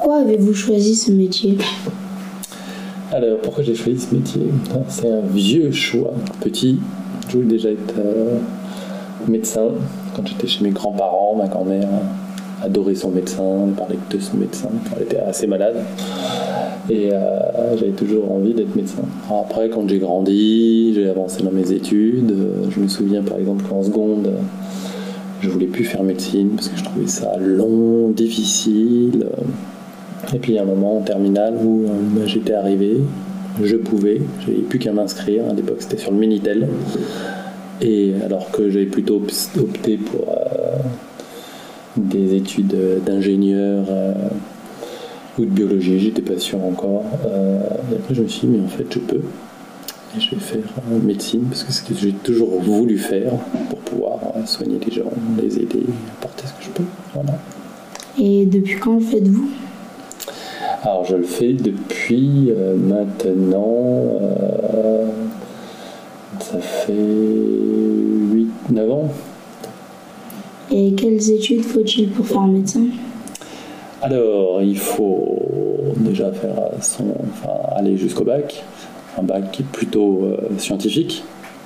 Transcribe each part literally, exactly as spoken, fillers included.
Pourquoi avez-vous choisi ce métier ? Alors, pourquoi j'ai choisi ce métier ? C'est un vieux choix. Petit, je voulais déjà être euh, médecin. Quand j'étais chez mes grands-parents, ma grand-mère adorait son médecin, elle parlait de son médecin. Elle était assez malade. Et euh, j'avais toujours envie d'être médecin. Alors après, quand j'ai grandi, j'ai avancé dans mes études. Je me souviens par exemple qu'en seconde, je voulais plus faire médecine parce que je trouvais ça long, difficile. Et puis il y a un moment en terminale où euh, j'étais arrivé, je pouvais, j'avais plus qu'à m'inscrire. À l'époque, c'était sur le Minitel. Et alors que j'avais plutôt opté pour euh, des études d'ingénieur euh, ou de biologie, j'étais pas sûr encore. Euh, et après, je me suis dit, mais en fait, je peux. Et je vais faire euh, médecine parce que c'est ce que j'ai toujours voulu faire pour pouvoir euh, soigner les gens, les aider, apporter ce que je peux. Voilà. Et depuis quand le faites-vous ? Alors, je le fais depuis euh, maintenant, euh, ça fait huit neuf ans. Et quelles études faut-il pour faire médecin ? Alors, il faut déjà faire son, enfin, aller jusqu'au bac, un bac qui est plutôt euh, scientifique.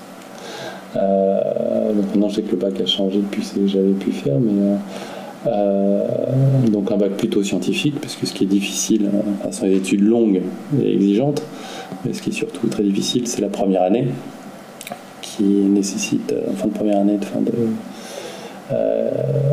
Euh, donc maintenant, je sais que le bac a changé depuis ce que j'avais pu faire, mais euh, euh, donc un bac plutôt scientifique, parce que ce qui est difficile, enfin, ce sont des études longues et exigeantes, mais ce qui est surtout très difficile, c'est la première année, qui nécessite, en fin de première année, de fin de, euh,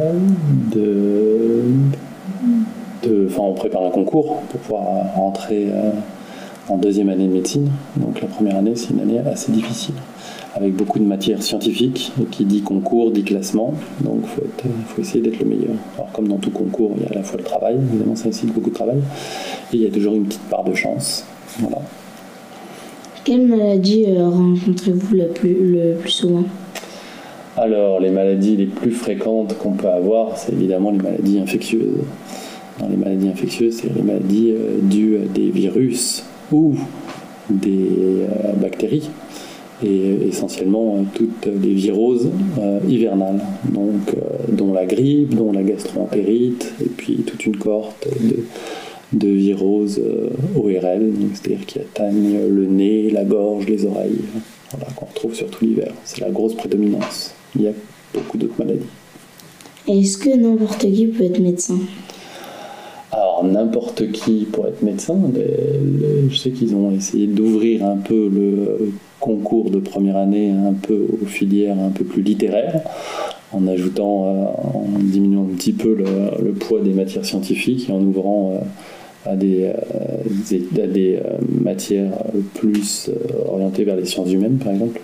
de De, enfin, on prépare un concours pour pouvoir rentrer euh, en deuxième année de médecine. Donc la première année, c'est une année assez difficile, avec beaucoup de matières scientifiques. Et qui dit concours, dit classement. Donc il faut, faut essayer d'être le meilleur. Alors comme dans tout concours, il y a à la fois le travail, évidemment ça nécessite beaucoup de travail, et il y a toujours une petite part de chance. Voilà. Quelle maladie euh, rencontrez-vous la plus, le plus souvent ? Alors les maladies les plus fréquentes qu'on peut avoir, c'est évidemment les maladies infectieuses. Dans les maladies infectieuses, c'est les maladies euh, dues à des virus ou des euh, bactéries, et essentiellement euh, toutes les viroses euh, hivernales, donc, euh, dont la grippe, dont la gastroentérite, et puis toute une cohorte de, de viroses euh, O R L, c'est-à-dire qui atteignent le nez, la gorge, les oreilles, voilà, qu'on retrouve surtout l'hiver. C'est la grosse prédominance. Il y a beaucoup d'autres maladies. Est-ce que n'importe qui peut être médecin ? Alors, n'importe qui pour être médecin, les, les, je sais qu'ils ont essayé d'ouvrir un peu le concours de première année un peu aux filières un peu plus littéraires, en ajoutant, euh, en diminuant un petit peu le, le poids des matières scientifiques et en ouvrant euh, à des, euh, des, à des euh, matières plus euh, orientées vers les sciences humaines, par exemple.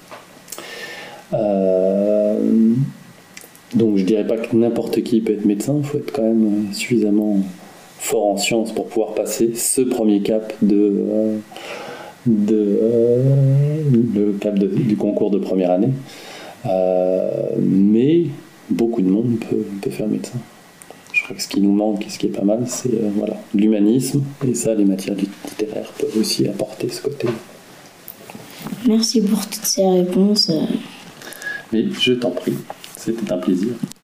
Euh, donc je dirais pas que n'importe qui peut être médecin, il faut être quand même suffisamment fort en sciences pour pouvoir passer ce premier cap de, euh, de euh, le cap de, du concours de première année. Euh, mais beaucoup de monde peut, peut faire médecin. Je crois que ce qui nous manque et ce qui est pas mal, c'est euh, voilà, l'humanisme, et ça les matières littéraires peuvent aussi apporter ce côté. Merci pour toutes ces réponses. Mais je t'en prie, c'était un plaisir.